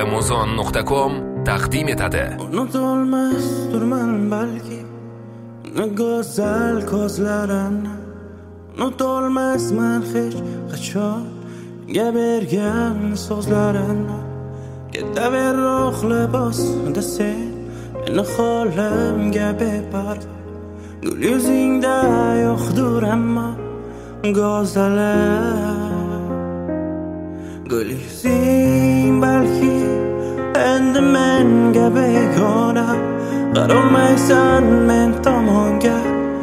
muzon.com taqdim etadi. Unutolmasdirman balki go'zal ko'zlarini, unutolmasman hech qachon bergan so'zlarini. Ketaver ruhli sen meni holimga beparvo. Gul yuzingda yo'qdir ammo go'zallar. Gul yuzing balki endi menga begona, qarolmaysan men tomonga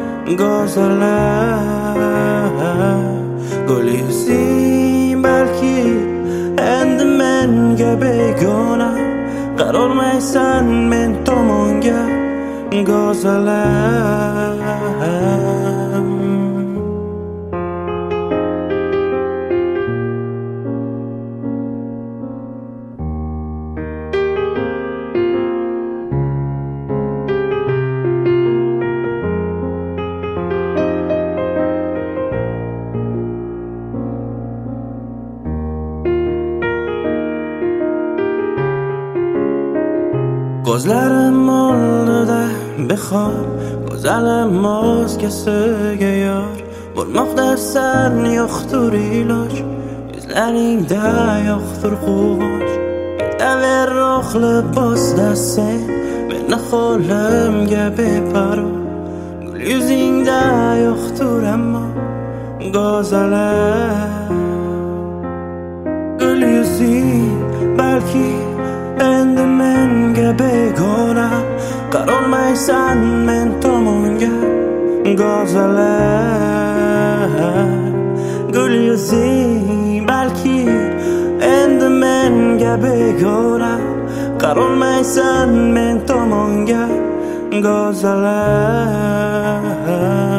go'zallar. Gul yuzing balki endi menga begona, qarolmaysan men tomonga go'zallar. Ko'zlarim oldida behor, go'zalim o'zgasiga yor. Bo'lmoqdasan yo'qdir iloj, yuzlaringda yo'qdir quvonch. Ketaver ruhli bosda sen meni holimga beparvo. Gul yuzingda yo'qdir ammo go'zallar. Gul yuzing balki endi menga begona, qarolmaysan men tomonga go'zallar. Gul yuzing balki endi menga begona, qarolmaysan men tomonga go'zallar.